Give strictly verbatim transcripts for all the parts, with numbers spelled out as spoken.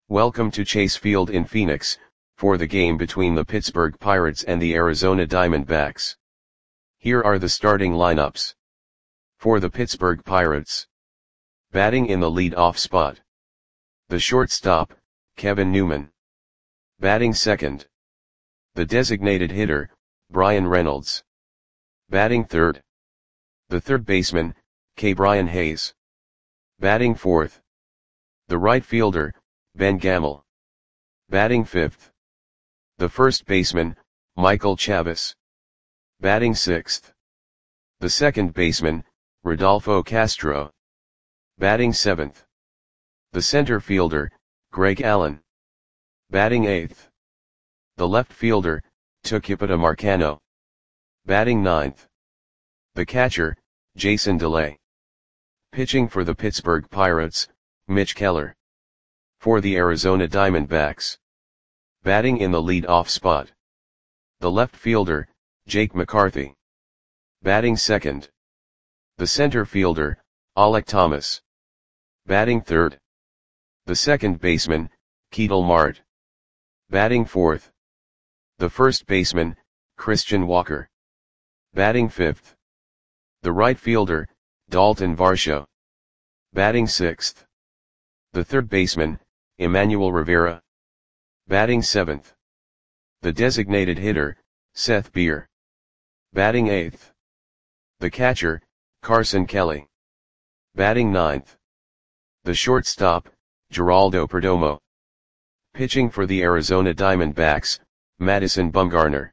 Welcome to Chase Field in Phoenix, for the game between the Pittsburgh Pirates and the Arizona Diamondbacks. Here are the starting lineups. For the Pittsburgh Pirates. Batting in the lead-off spot. The shortstop, Kevin Newman. Batting second. The designated hitter, Bryan Reynolds. Batting third. The third baseman, Ke'Bryan Hayes. Batting fourth. The right fielder, Ben Gamel. Batting fifth. The first baseman, Michael Chavis. Batting sixth. The second baseman, Rodolfo Castro. Batting seventh. The center fielder, Greg Allen. Batting eighth. The left fielder, Tucupita Marcano. Batting ninth. The catcher, Jason DeLay. Pitching for the Pittsburgh Pirates, Mitch Keller. For the Arizona Diamondbacks. Batting in the lead-off spot. The left fielder, Jake McCarthy. Batting second. The center fielder, Alek Thomas. Batting third. The second baseman, Ketel Marte. Batting fourth. The first baseman, Christian Walker. Batting fifth. The right fielder, Dalton Varsho. Batting sixth. The third baseman, Emmanuel Rivera. Batting seventh. The designated hitter, Seth Beer. Batting eighth. The catcher, Carson Kelly. Batting ninth. The shortstop, Geraldo Perdomo. Pitching for the Arizona Diamondbacks, Madison Bumgarner.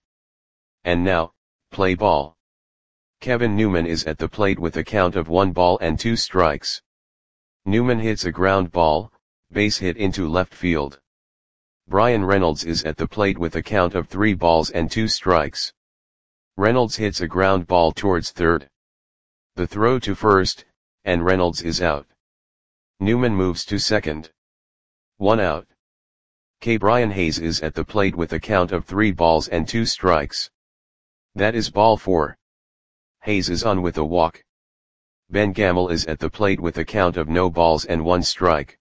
And now, play ball. Kevin Newman is at the plate with a count of one ball and two strikes. Newman hits a ground ball, base hit into left field. Bryan Reynolds is at the plate with a count of three balls and two strikes. Reynolds hits a ground ball towards third. The throw to first, and Reynolds is out. Newman moves to second. One out. Ke'Bryan Hayes is at the plate with a count of three balls and two strikes. That is ball four. Hayes is on with a walk. Ben Gamel is at the plate with a count of no balls and one strike.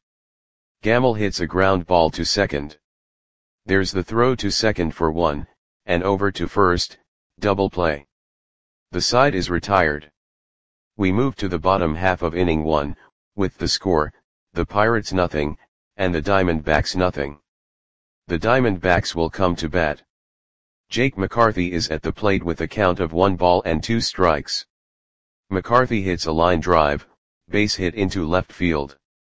Gamel hits a ground ball to second. There's the throw to second for one, and over to first, double play. The side is retired. We move to the bottom half of inning one, with the score, the Pirates nothing, and the Diamondbacks nothing. The Diamondbacks will come to bat. Jake McCarthy is at the plate with a count of one ball and two strikes. McCarthy hits a line drive, base hit into left field.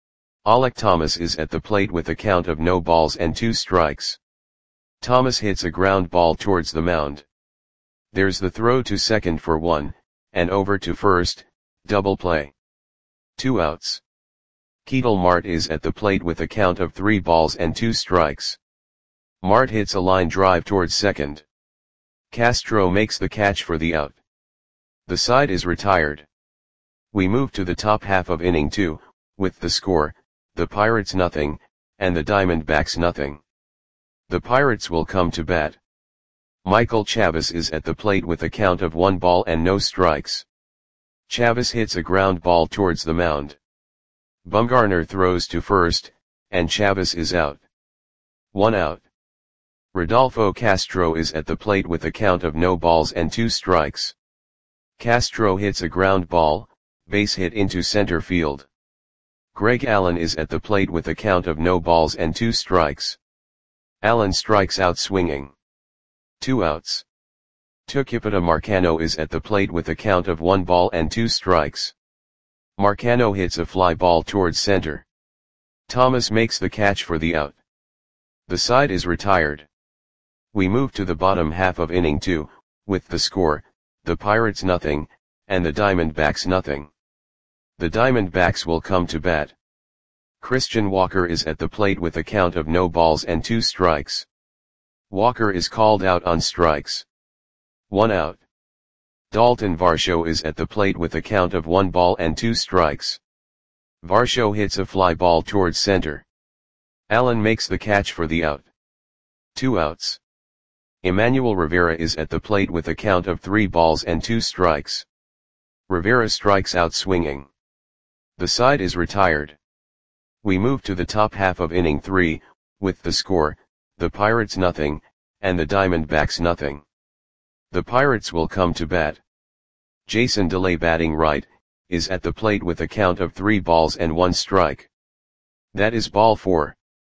Alek Thomas is at the plate with a count of no balls and two strikes. Thomas hits a ground ball towards the mound. There's the throw to second for one, and over to first, double play. Two outs. Ketel Marte is at the plate with a count of three balls and two strikes. Marte hits a line drive towards second. Castro makes the catch for the out. The side is retired. We move to the top half of inning two, with the score, the Pirates nothing, and the Diamondbacks nothing. The Pirates will come to bat. Michael Chavis is at the plate with a count of one ball and no strikes. Chavis hits a ground ball towards the mound. Bumgarner throws to first, and Chavis is out. One out. Rodolfo Castro is at the plate with a count of no balls and two strikes. Castro hits a ground ball, base hit into center field. Greg Allen is at the plate with a count of no balls and two strikes. Allen strikes out swinging. Two outs. Tucupita Marcano is at the plate with a count of one ball and two strikes. Marcano hits a fly ball towards center. Thomas makes the catch for the out. The side is retired. We move to the bottom half of inning two, with the score, the Pirates nothing, and the Diamondbacks nothing. The Diamondbacks will come to bat. Christian Walker is at the plate with a count of no balls and two strikes. Walker is called out on strikes. One out. Dalton Varsho is at the plate with a count of one ball and two strikes. Varsho hits a fly ball towards center. Allen makes the catch for the out. Two outs. Emmanuel Rivera is at the plate with a count of three balls and two strikes. Rivera strikes out swinging. The side is retired. We move to the top half of inning three, with the score, the Pirates nothing, and the Diamondbacks nothing. The Pirates will come to bat. Jason Delay, batting right, is at the plate with a count of three balls and one strike. That is ball four.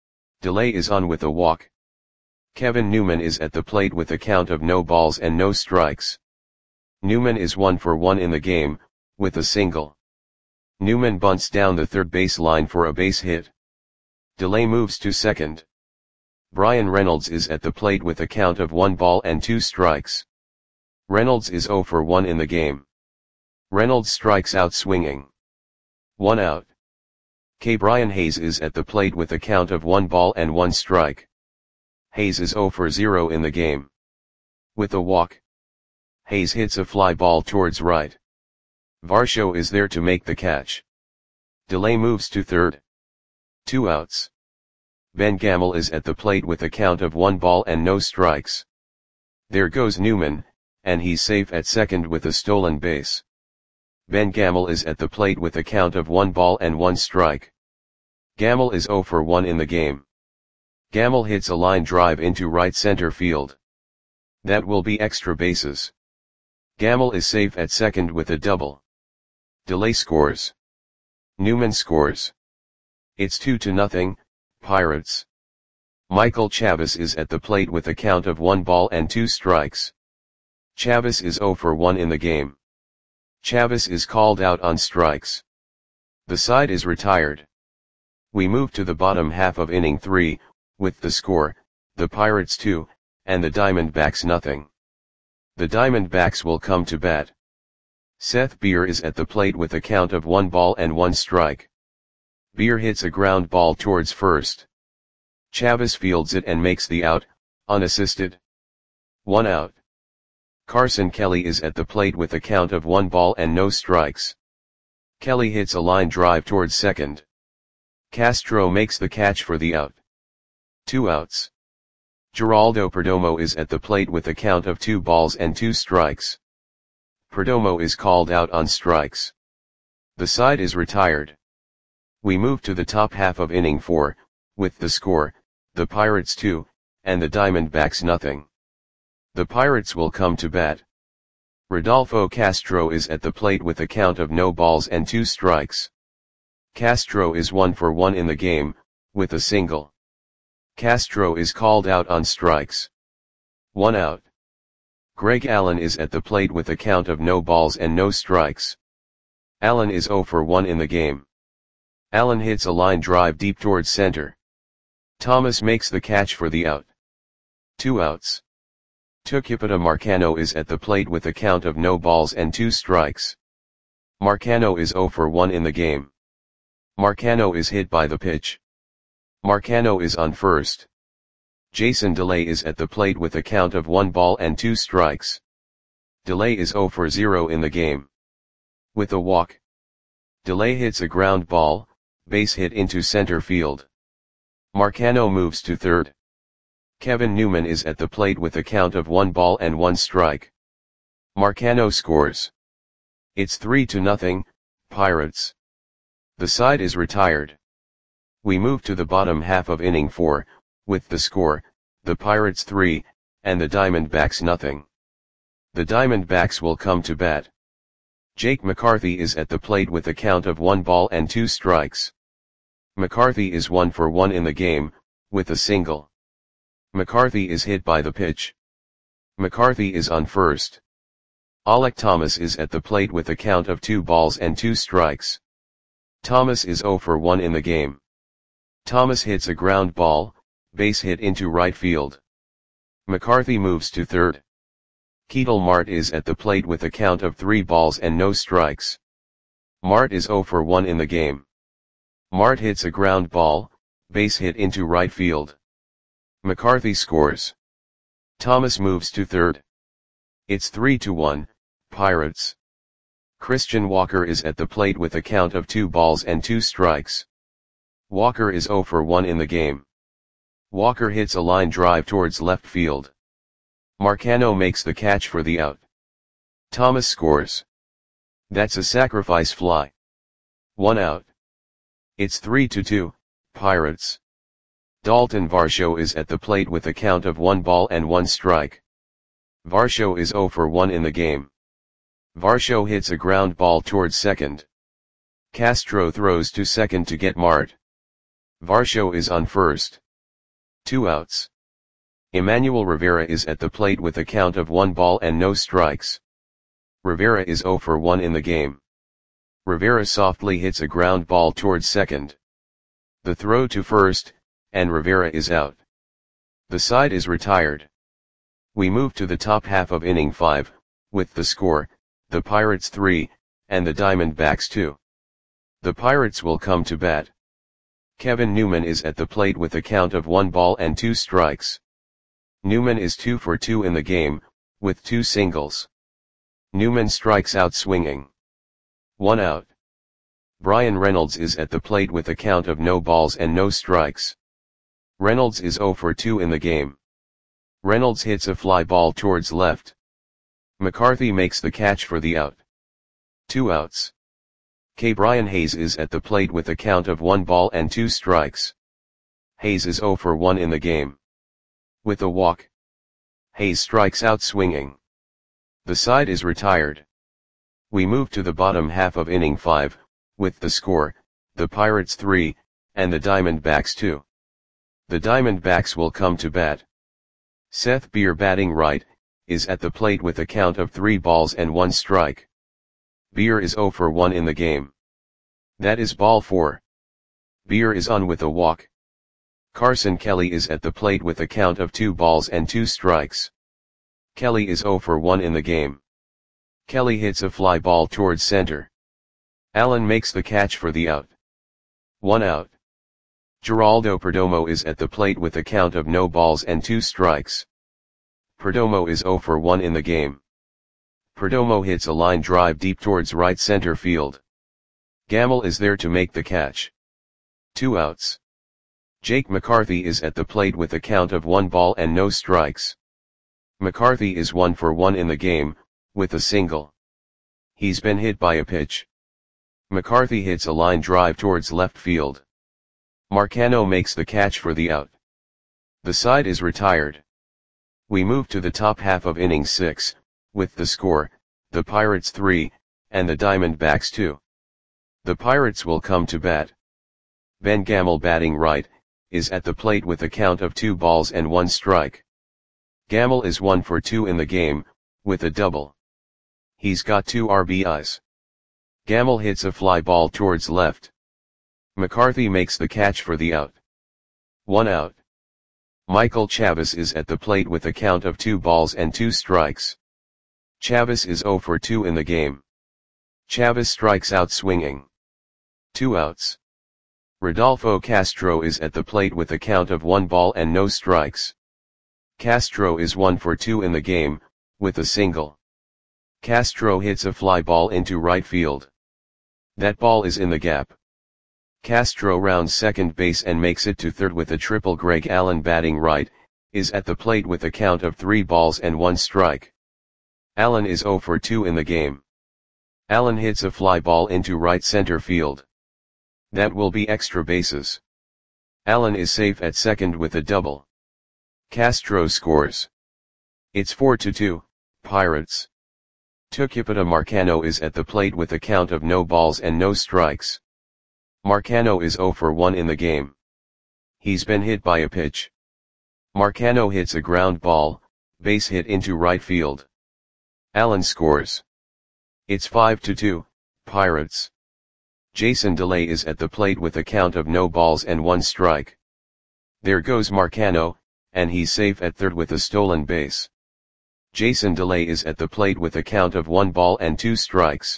Delay is on with a walk. Kevin Newman is at the plate with a count of no balls and no strikes. Newman is one for one in the game, with a single. Newman bunts down the third base line for a base hit. Delay moves to second. Bryan Reynolds is at the plate with a count of one ball and two strikes. Reynolds is zero for one in the game. Reynolds strikes out swinging. One out. Ke'Bryan Hayes is at the plate with a count of one ball and one strike. Hayes is zero for zero in the game. With a walk, Hayes hits a fly ball towards right. Varsho is there to make the catch. Delay moves to third. Two outs. Ben Gamel is at the plate with a count of one ball and no strikes. There goes Newman, and he's safe at second with a stolen base. Ben Gamel is at the plate with a count of one ball and one strike. Gamel is zero for one in the game. Gamel hits a line drive into right center field. That will be extra bases. Gamel is safe at second with a double. Delay scores. Newman scores. It's two to nothing, Pirates. Michael Chavis is at the plate with a count of one ball and two strikes. Chavis is zero for one in the game. Chavis is called out on strikes. The side is retired. We move to the bottom half of inning three, with the score, the Pirates two, and the Diamondbacks nothing. The Diamondbacks will come to bat. Seth Beer is at the plate with a count of one ball and one strike. Beer hits a ground ball towards first. Chavis fields it and makes the out, unassisted. One out. Carson Kelly is at the plate with a count of one ball and no strikes. Kelly hits a line drive towards second. Castro makes the catch for the out. Two outs. Geraldo Perdomo is at the plate with a count of two balls and two strikes. Perdomo is called out on strikes. The side is retired. We move to the top half of inning four, with the score, the Pirates two, and the Diamondbacks nothing. The Pirates will come to bat. Rodolfo Castro is at the plate with a count of no balls and two strikes. Castro is one for one in the game, with a single. Castro is called out on strikes. One out. Greg Allen is at the plate with a count of no balls and no strikes. Allen is zero for one in the game. Allen hits a line drive deep towards center. Thomas makes the catch for the out. Two outs. Tucupita Marcano is at the plate with a count of no balls and two strikes. Marcano is zero for one in the game. Marcano is hit by the pitch. Marcano is on first. Jason Delay is at the plate with a count of one ball and two strikes. Delay is zero for zero in the game. With a walk, Delay hits a ground ball, base hit into center field. Marcano moves to third. Kevin Newman is at the plate with a count of one ball and one strike. Marcano scores. It's three to nothing, Pirates. The side is retired. We move to the bottom half of inning four, with the score, the Pirates three, and the Diamondbacks nothing. The Diamondbacks will come to bat. Jake McCarthy is at the plate with a count of one ball and two strikes. McCarthy is one for one in the game, with a single. McCarthy is hit by the pitch. McCarthy is on first. Alek Thomas is at the plate with a count of two balls and two strikes. Thomas is zero for one in the game. Thomas hits a ground ball, base hit into right field. McCarthy moves to third. Ketel Marte is at the plate with a count of three balls and no strikes. Marte is zero for one in the game. Marte hits a ground ball, base hit into right field. McCarthy scores. Thomas moves to third. It's three to one, Pirates. Christian Walker is at the plate with a count of two balls and two strikes. Walker is zero for one in the game. Walker hits a line drive towards left field. Marcano makes the catch for the out. Thomas scores. That's a sacrifice fly. One out. It's three to two, Pirates. Dalton Varsho is at the plate with a count of one ball and one strike. Varsho is zero for one in the game. Varsho hits a ground ball towards second. Castro throws to second to get Mart. Varsho is on first. Two outs. Emmanuel Rivera is at the plate with a count of one ball and no strikes. Rivera is zero for one in the game. Rivera softly hits a ground ball towards second. The throw to first, and Rivera is out. The side is retired. We move to the top half of inning five, with the score, the Pirates three, and the Diamondbacks two. The Pirates will come to bat. Kevin Newman is at the plate with a count of one ball and two strikes. Newman is two for two in the game, with two singles. Newman strikes out swinging. One out. Brian Reynolds is at the plate with a count of no balls and no strikes. Reynolds is zero for two in the game. Reynolds hits a fly ball towards left. McCarthy makes the catch for the out. Two outs. K. Brian Hayes is at the plate with a count of one ball and two strikes. Hayes is zero for one in the game. With a walk. Hayes strikes out swinging. The side is retired. We move to the bottom half of inning five, with the score, the Pirates three, and the Diamondbacks two. The Diamondbacks will come to bat. Seth Beer, batting right, is at the plate with a count of three balls and one strike. Beer is zero for one in the game. That is ball four. Beer is on with a walk. Carson Kelly is at the plate with a count of two balls and two strikes. Kelly is zero for one in the game. Kelly hits a fly ball towards center. Allen makes the catch for the out. One out. Geraldo Perdomo is at the plate with a count of no balls and two strikes. Perdomo is zero for one in the game. Perdomo hits a line drive deep towards right center field. Gamble is there to make the catch. Two outs. Jake McCarthy is at the plate with a count of one ball and no strikes. McCarthy is one for one in the game, with a single. He's been hit by a pitch. McCarthy hits a line drive towards left field. Marcano makes the catch for the out. The side is retired. We move to the top half of inning six, with the score, the Pirates three, and the Diamondbacks two. The Pirates will come to bat. Ben Gamel, batting right, is at the plate with a count of two balls and one strike. Gamel is one for two in the game, with a double. He's got two R B Is. Gamel hits a fly ball towards left. McCarthy makes the catch for the out. One out. Michael Chavis is at the plate with a count of two balls and two strikes. Chavis is zero for two in the game. Chavis strikes out swinging. Two outs. Rodolfo Castro is at the plate with a count of one ball and no strikes. Castro is one for two in the game, with a single. Castro hits a fly ball into right field. That ball is in the gap. Castro rounds second base and makes it to third with a triple. Greg Allen, batting right, is at the plate with a count of three balls and one strike. Allen is zero for two in the game. Allen hits a fly ball into right center field. That will be extra bases. Allen is safe at second with a double. Castro scores. It's four to two, Pirates. Tucupita Marcano is at the plate with a count of no balls and no strikes. Marcano is zero for one in the game. He's been hit by a pitch. Marcano hits a ground ball, base hit into right field. Allen scores. It's five to two, Pirates. Jason DeLay is at the plate with a count of no balls and one strike. There goes Marcano, and he's safe at third with a stolen base. Jason DeLay is at the plate with a count of one ball and two strikes.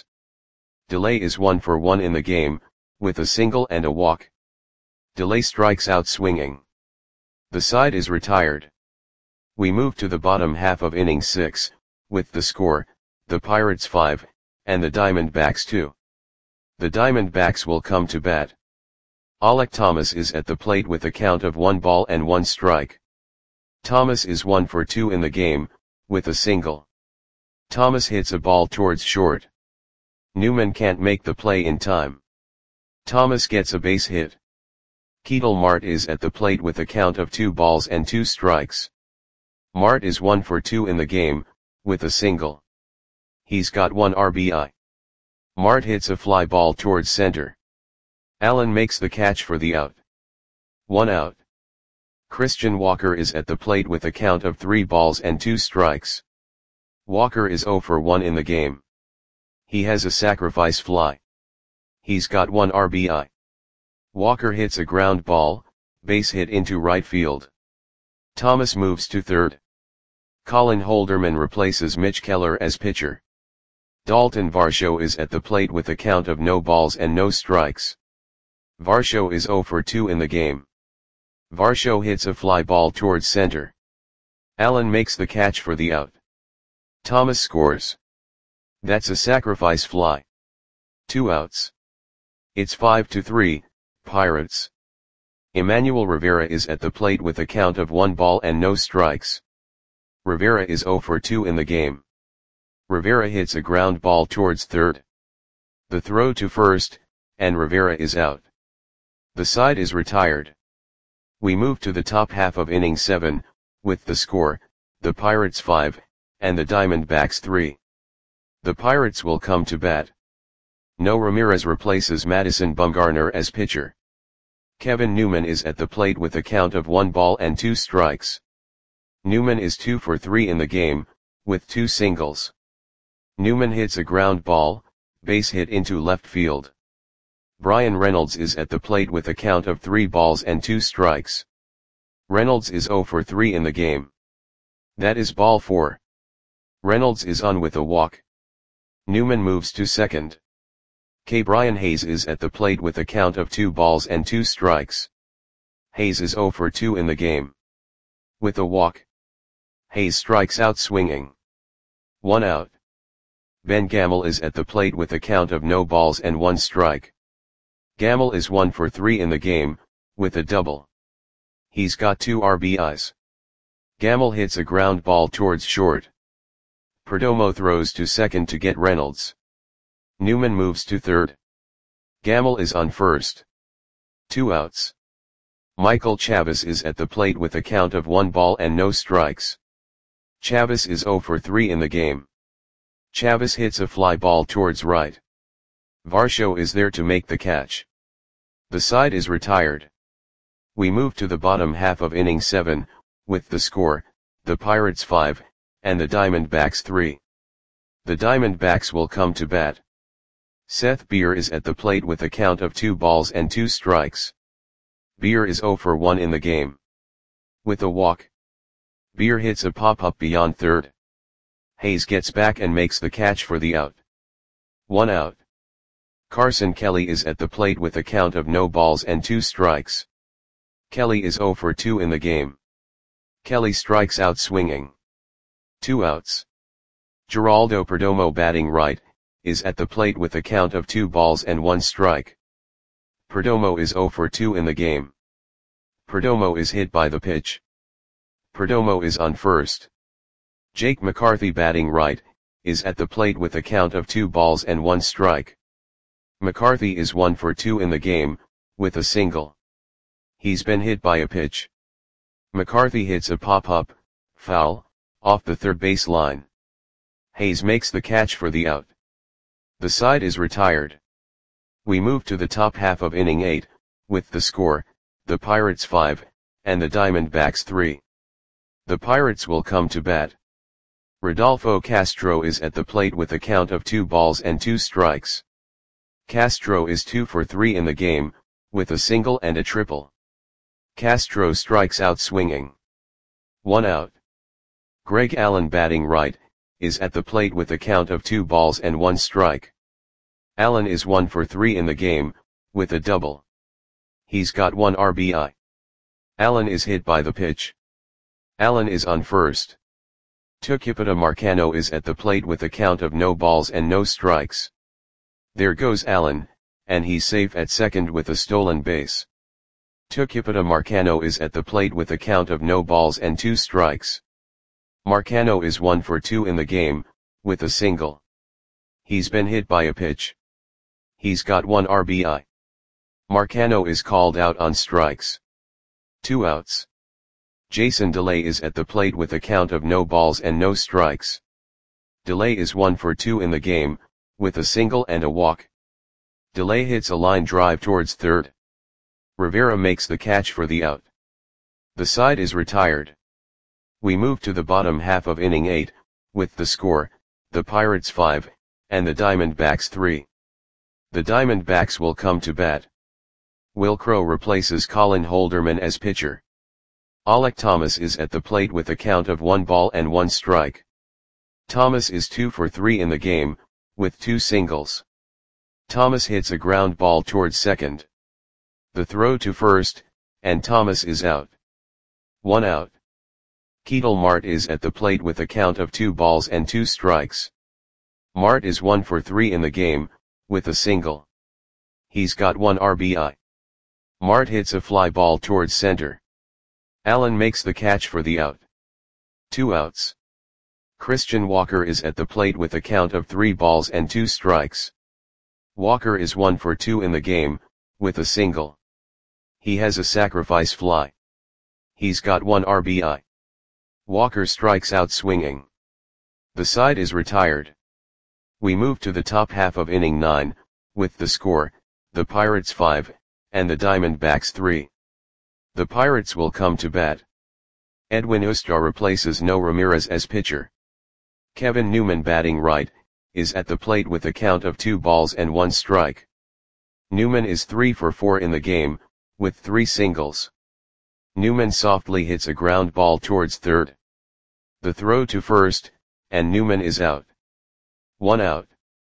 DeLay is one for one in the game, with a single and a walk. DeLay strikes out swinging. The side is retired. We move to the bottom half of inning six, with the score, the Pirates five, and the Diamondbacks two. The Diamondbacks will come to bat. Alek Thomas is at the plate with a count of one ball and one strike. Thomas is one for two in the game, with a single. Thomas hits a ball towards short. Newman can't make the play in time. Thomas gets a base hit. Ketel Marte is at the plate with a count of two balls and two strikes. Marte is one for two in the game, with a single. He's got one R B I. Marte hits a fly ball towards center. Allen makes the catch for the out. One out. Christian Walker is at the plate with a count of three balls and two strikes. Walker is zero for one in the game. He has a sacrifice fly. He's got one R B I. Walker hits a ground ball, base hit into right field. Thomas moves to third. Colin Holderman replaces Mitch Keller as pitcher. Dalton Varsho is at the plate with a count of no balls and no strikes. Varsho is zero for two in the game. Varsho hits a fly ball towards center. Allen makes the catch for the out. Thomas scores. That's a sacrifice fly. Two outs. It's five to three, Pirates. Emmanuel Rivera is at the plate with a count of one ball and no strikes. Rivera is zero for two in the game. Rivera hits a ground ball towards third. The throw to first, and Rivera is out. The side is retired. We move to the top half of inning seven, with the score, the Pirates five, and the Diamondbacks three. The Pirates will come to bat. No Ramirez replaces Madison Bumgarner as pitcher. Kevin Newman is at the plate with a count of one ball and two strikes. Newman is two for three in the game, with two singles. Newman hits a ground ball, base hit into left field. Brian Reynolds is at the plate with a count of three balls and two strikes. Reynolds is zero for three in the game. That is ball four. Reynolds is on with a walk. Newman moves to second. K. Brian Hayes is at the plate with a count of two balls and two strikes. Hayes is zero for two in the game. With a walk. Hayes strikes out swinging. One out. Ben Gamel is at the plate with a count of no balls and one strike. Gamel is one for three in the game, with a double. He's got two R B Is. Gamel hits a ground ball towards short. Perdomo throws to second to get Reynolds. Newman moves to third. Gamel is on first. Two outs. Michael Chavis is at the plate with a count of one ball and no strikes. Chavis is zero for three in the game. Chavis hits a fly ball towards right. Varsho is there to make the catch. The side is retired. We move to the bottom half of inning seven, with the score, the Pirates five, and the Diamondbacks three. The Diamondbacks will come to bat. Seth Beer is at the plate with a count of two balls and two strikes. Beer is zero for one in the game. With a walk. Beer hits a pop-up beyond third. Hayes gets back and makes the catch for the out. One out. Carson Kelly is at the plate with a count of no balls and two strikes. Kelly is zero for two in the game. Kelly strikes out swinging. Two outs. Geraldo Perdomo batting right, is at the plate with a count of two balls and one strike. Perdomo is zero for two in the game. Perdomo is hit by the pitch. Perdomo is on first. Jake McCarthy batting right, is at the plate with a count of two balls and one strike. McCarthy is one for two in the game, with a single. He's been hit by a pitch. McCarthy hits a pop-up, foul, off the third base line. Hayes makes the catch for the out. The side is retired. We move to the top half of inning eight, with the score, the Pirates five, and the Diamondbacks three. The Pirates will come to bat. Rodolfo Castro is at the plate with a count of two balls and two strikes. Castro is two for three in the game, with a single and a triple. Castro strikes out swinging. One out. Greg Allen batting right, is at the plate with a count of two balls and one strike. Allen is one for three in the game, with a double. He's got one R B I. Allen is hit by the pitch. Allen is on first. Tucupita Marcano is at the plate with a count of no balls and no strikes. There goes Allen, and he's safe at second with a stolen base. Tucupita Marcano is at the plate with a count of no balls and two strikes. Marcano is one for two in the game, with a single. He's been hit by a pitch. He's got one R B I. Marcano is called out on strikes. Two outs. Jason Delay is at the plate with a count of no balls and no strikes. Delay is one for two in the game, with a single and a walk. Delay hits a line drive towards third. Rivera makes the catch for the out. The side is retired. We move to the bottom half of inning eight, with the score, the Pirates five, and the Diamondbacks three. The Diamondbacks will come to bat. Wil Crowe replaces Colin Holderman as pitcher. Alek Thomas is at the plate with a count of one ball and one strike. Thomas is two for three in the game, with two singles. Thomas hits a ground ball towards second. The throw to first, and Thomas is out. One out. Ketel Marte is at the plate with a count of two balls and two strikes. Marte is one for three in the game, with a single. He's got one R B I. Marte hits a fly ball towards center. Allen makes the catch for the out. Two outs. Christian Walker is at the plate with a count of three balls and two strikes. Walker is one for two in the game, with a single. He has a sacrifice fly. He's got one R B I. Walker strikes out swinging. The side is retired. We move to the top half of inning nine, with the score, the Pirates five, and the Diamondbacks three. The Pirates will come to bat. Edwin Ustra replaces No Ramirez as pitcher. Kevin Newman, batting right, is at the plate with a count of two balls and one strike. Newman is three for four in the game, with three singles. Newman softly hits a ground ball towards third. The throw to first, and Newman is out. One out.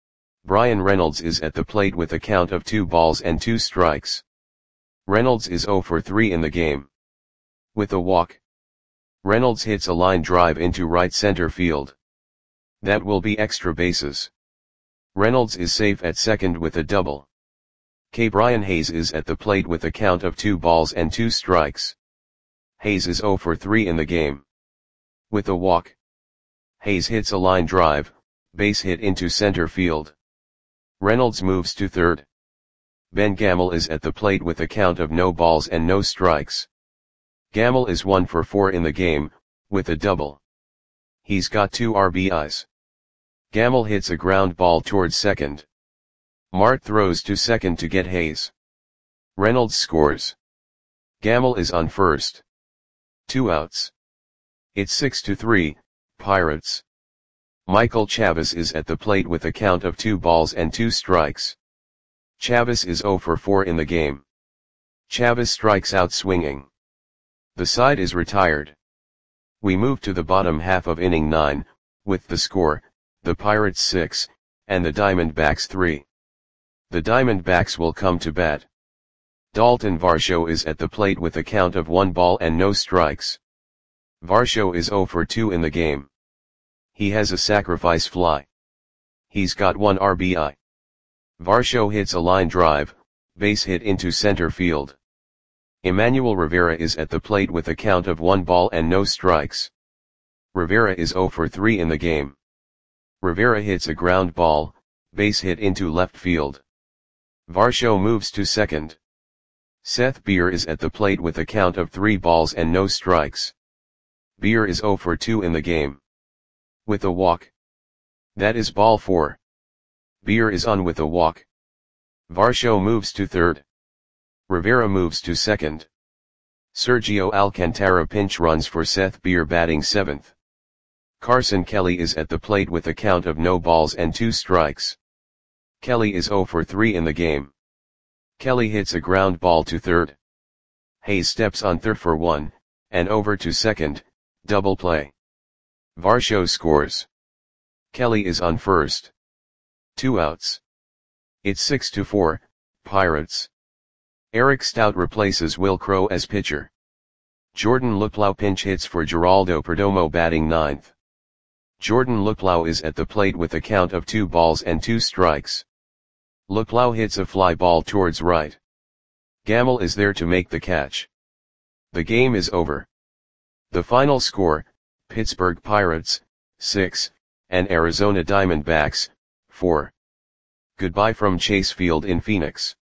Bryan Reynolds is at the plate with a count of two balls and two strikes. Reynolds is zero for three in the game. With a walk. Reynolds hits a line drive into right center field. That will be extra bases. Reynolds is safe at second with a double. Ke'Bryan Hayes is at the plate with a count of two balls and two strikes. Hayes is zero for three in the game. With a walk. Hayes hits a line drive, base hit into center field. Reynolds moves to third. Ben Gamel is at the plate with a count of no balls and no strikes. Gamel is one for four in the game, with a double. He's got two R B Is. Gamel hits a ground ball towards second. Marte throws to second to get Hayes. Reynolds scores. Gamel is on first. Two outs. It's six to three, Pirates. Michael Chavis is at the plate with a count of two balls and two strikes. Chavis is zero for four in the game. Chavis strikes out swinging. The side is retired. We move to the bottom half of inning nine, with the score, the Pirates six, and the Diamondbacks three. The Diamondbacks will come to bat. Dalton Varsho is at the plate with a count of one ball and no strikes. Varsho is zero for two in the game. He has a sacrifice fly. He's got one R B I. Varsho hits a line drive, base hit into center field. Emmanuel Rivera is at the plate with a count of one ball and no strikes. Rivera is zero for three in the game. Rivera hits a ground ball, base hit into left field. Varsho moves to second. Seth Beer is at the plate with a count of three balls and no strikes. Beer is zero for two in the game. With a walk. That is ball four. Beer is on with a walk. Varsho moves to third. Rivera moves to second. Sergio Alcantara pinch runs for Seth Beer, batting seventh. Carson Kelly is at the plate with a count of no balls and two strikes. Kelly is zero for three in the game. Kelly hits a ground ball to third. Hayes steps on third for one, and over to second, double play. Varsho scores. Kelly is on first. Two outs. It's six to four, Pirates. Eric Stout replaces Wil Crowe as pitcher. Jordan Luplow pinch hits for Geraldo Perdomo, batting ninth. Jordan Luplow is at the plate with a count of two balls and two strikes. Luplow hits a fly ball towards right. Gamel is there to make the catch. The game is over. The final score, Pittsburgh Pirates, six, and Arizona Diamondbacks, four. Goodbye from Chase Field in Phoenix.